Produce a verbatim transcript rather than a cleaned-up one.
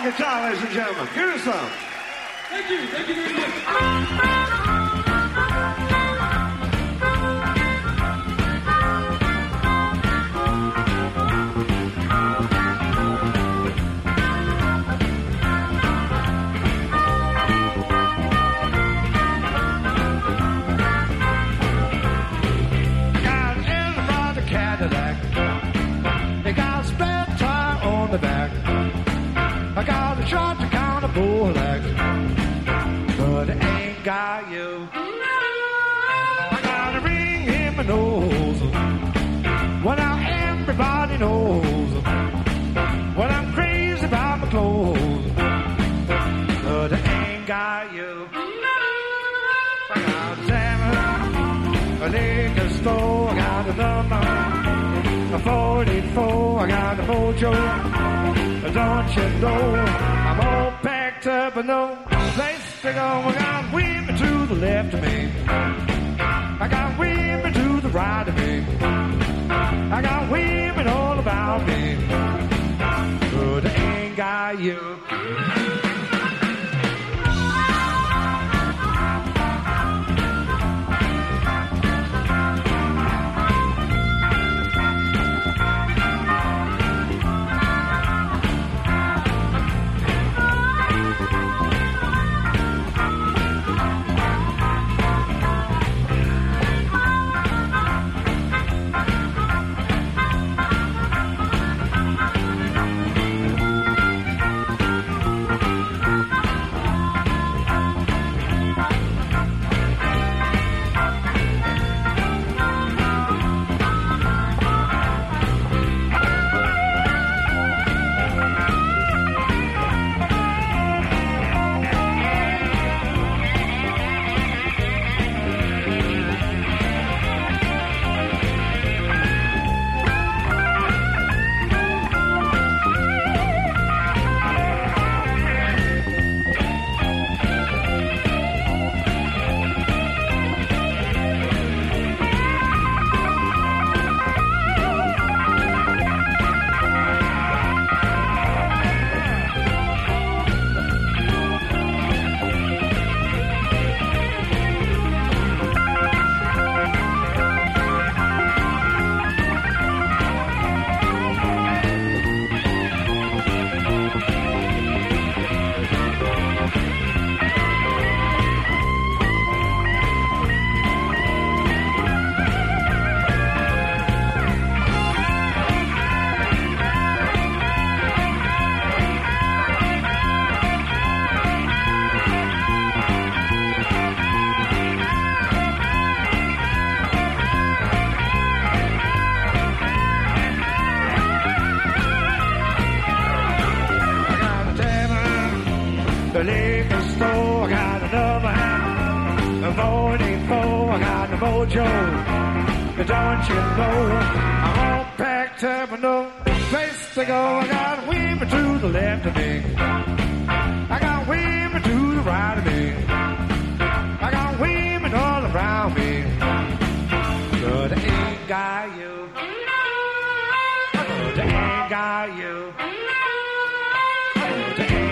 on guitar, ladies and gentlemen. Give us some. Thank you. Thank you very much. The back. I got a shot to count a Bolex, but I ain't got you. I got a ring in my nose. Well, now everybody knows. Well, I'm crazy about my clothes, but I ain't got you. I got a salmon, a liquor store, I got a number, a forty-four, I got a mojo. Don't you know I'm all packed up and no place to go. I got women to the left of me, I got women to the right of me, I got women all about me, but I ain't got you. The liquor store, I got another hand. The forty-four, I got the mojo. But don't you know, I'm all packed up and no place to go. I got women to the left of me, I got women to the right of me, I got women all around me, but I ain't got you. But I ain't got you. But I ain't